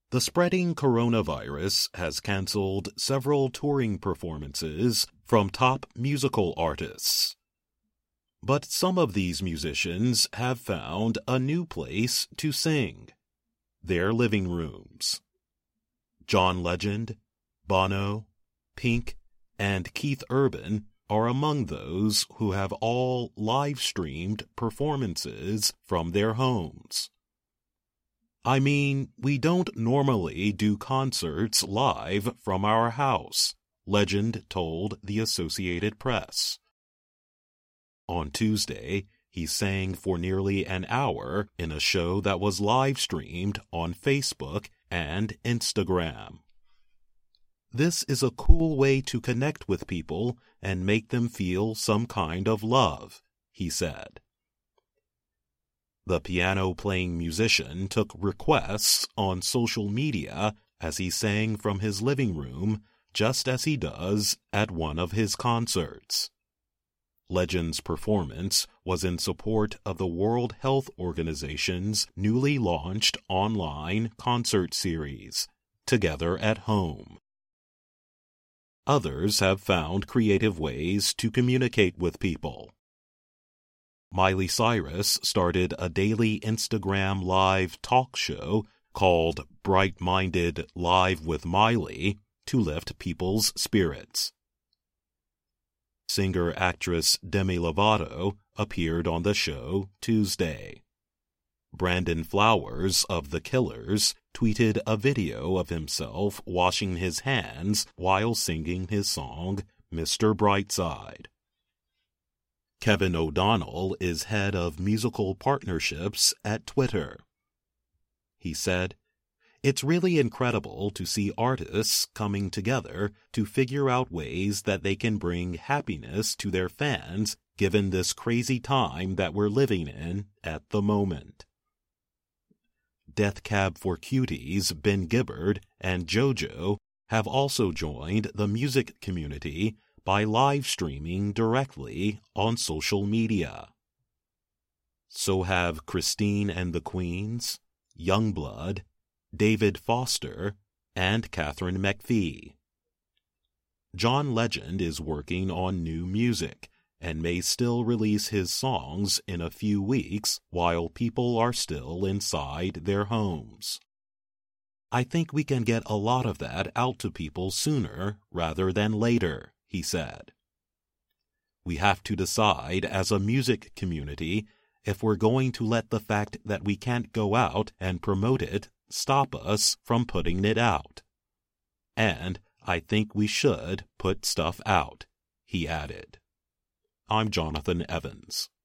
The spreading coronavirus has canceled several touring performances from top musical artists. But some of these musicians have found a new place to sing: their living rooms. John Legend, Bono, Pink, and Keith Urban are among those who have all live-streamed performances from their homes. "I mean, we don't normally do concerts live from our house," Legend told the Associated Press. On Tuesday, he sang for nearly an hour in a show that was live-streamed on Facebook and Instagram. "This is a cool way to connect with people and make them feel some kind of love," he said. The piano-playing musician took requests on social media as he sang from his living room, just as he does at one of his concerts. Legend's performance was in support of the World Health Organization's newly launched online concert series, Together at Home. Others have found creative ways to communicate with people. Miley Cyrus started a daily Instagram live talk show called Bright-Minded Live with Miley to lift people's spirits. Singer-actress Demi Lovato appeared on the show Tuesday. Brandon Flowers of The Killers tweeted a video of himself washing his hands while singing his song, Mr. Brightside. Kevin O'Donnell is head of musical partnerships at Twitter. He said, "It's really incredible to see artists coming together to figure out ways that they can bring happiness to their fans given this crazy time that we're living in at the moment." Death Cab for Cuties' Ben Gibbard and JoJo have also joined the music community by live streaming directly on social media. So have Christine and the Queens, Youngblood, David Foster, and Katharine McPhee. John Legend is working on new music and may still release his songs in a few weeks while people are still inside their homes. "I think we can get a lot of that out to people sooner rather than later," he said. "We have to decide as a music community if we're going to let the fact that we can't go out and promote it stop us from putting it out. And I think we should put stuff out," he added. I'm Jonathan Evans.